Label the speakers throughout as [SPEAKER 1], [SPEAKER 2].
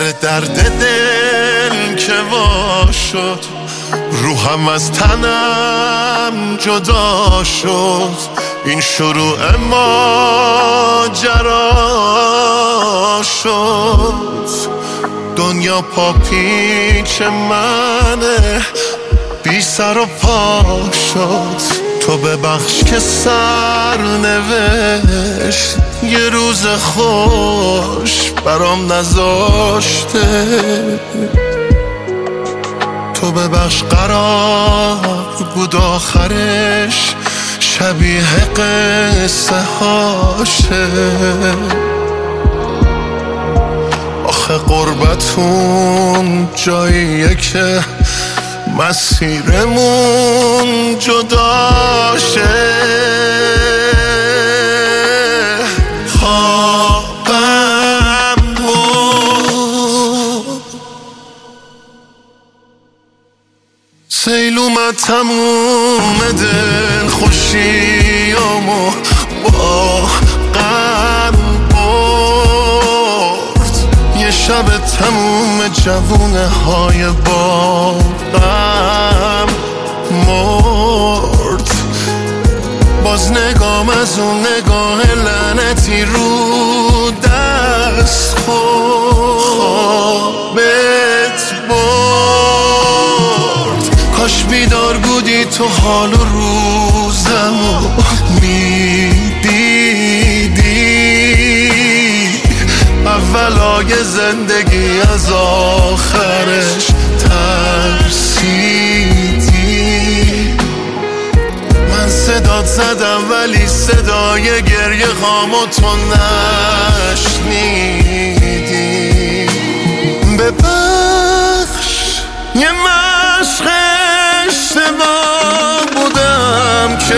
[SPEAKER 1] درد دل که وا شد، روحم از تنم جدا شد. این شروع ماجرا شد. دنیا پا پیچ منه، بی سر و پا شد. تو ببخش که سرنوشت یه روز خوش برام نذاشته. تو ببخش قرار بود آخرش شبیه قصه هاشه. آخه قربتون جاییه که مسیرمون جداشه. خوابم بود سیل اومد تموم دل خوشیامو با غم برد. یه شب تموم جوونه های باغم مرد. باز نگام از اون نگاه لعنتی رو دست خوابت برد. کاش بیدار بودی تو حال و روزمو میدیدی. اولای زندگی از آخرش ترسیدی. من صدات زدم ولی صدای گریه هامو تو نشنیدی. ببخش یه مشق اشتباه بودم که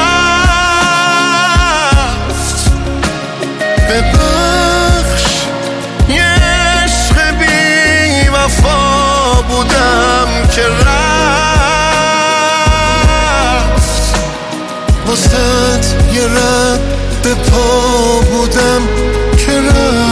[SPEAKER 1] رفت. ببخش یه عشق بی وفا بودم که رفت. واسه یه رد پا بودم که رفت.